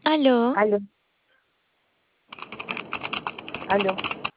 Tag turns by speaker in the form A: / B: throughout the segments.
A: Aló,
B: Aló, aló.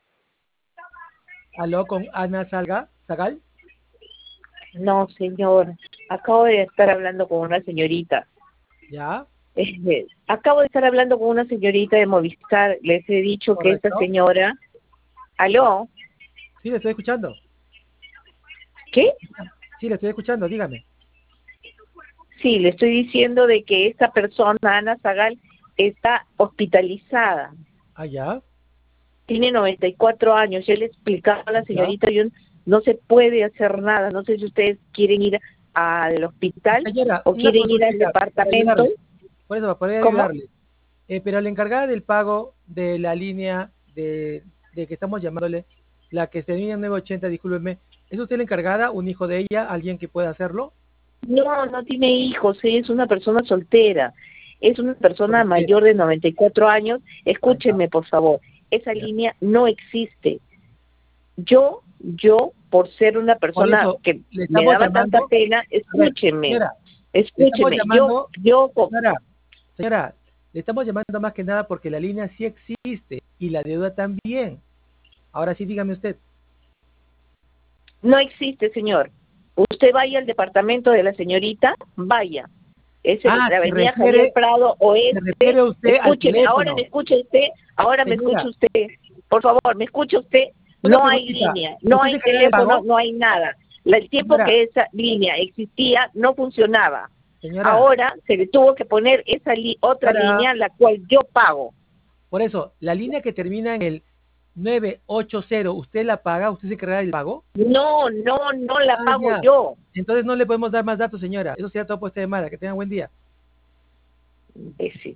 C: Aló, con Ana Zagal.
B: No, señor. Acabo de estar hablando con una señorita.
C: Ya,
B: Acabo de estar hablando con una señorita de Movistar. Les he dicho que esta
C: correcto.
B: señora... ¿Aló?
C: Sí, le estoy escuchando.
B: ¿Qué?
C: Sí, le estoy escuchando, dígame.
B: Sí, le estoy diciendo de que esta persona, Ana Zagal, está hospitalizada.
C: Ah, ya,
B: Tiene 94 años. Yo le he explicado a la
C: ya.
B: señorita, no se puede hacer nada. No sé si ustedes quieren ir al hospital
C: Señora,
B: o
C: una
B: quieren ir al
C: consultita para
B: departamento.
C: ayudarle. Por eso, para poder
B: ¿Cómo?
C: ayudarle. Pero la encargada del pago de la línea de que estamos llamándole, la que se termina en 980, discúlpeme, ¿es usted la encargada, un hijo de ella, alguien que pueda hacerlo?
B: No, no tiene hijos, es una persona soltera, es una persona
C: Soltera.
B: mayor de 94 años.
C: Ah, ya,
B: Escúchenme, por favor, esa
C: ya.
B: línea no existe. Por ser una
C: Por
B: persona
C: eso,
B: que
C: le
B: me
C: estamos
B: daba tanta
C: llamando,
B: pena,
C: a ver,
B: escúchenme,
C: señora, le estamos
B: escúchenme,
C: llamando,
B: yo,
C: señora, señora, le estamos llamando más que nada porque la línea sí existe y la deuda también. Ahora sí, dígame usted.
B: no existe, señor. Usted vaya al departamento de la señorita, vaya. Es en
C: Ah,
B: la avenida Javier Prado
C: se
B: Oeste.
C: refiere usted al
B: Escúcheme,
C: teléfono.
B: ahora me escucha
C: Señora,
B: usted. Por favor, ¿me escucha usted?
C: una
B: No hay
C: preguntita.
B: línea, no
C: ¿Usted se
B: hay
C: encarga del
B: teléfono,
C: pago?
B: no hay nada. El tiempo
C: Señora,
B: que esa línea existía no funcionaba.
C: señora,
B: Ahora se le tuvo que poner otra
C: señora,
B: línea, la cual yo pago.
C: por eso, la línea que termina en el 980, ¿usted la paga? ¿Usted se encarga del pago?
B: No, no, no la
C: Ah,
B: pago
C: ya.
B: yo.
C: Entonces no le podemos dar más datos, señora. Eso sería todo por esta llamada. Que tenga buen día.
B: Imbécil.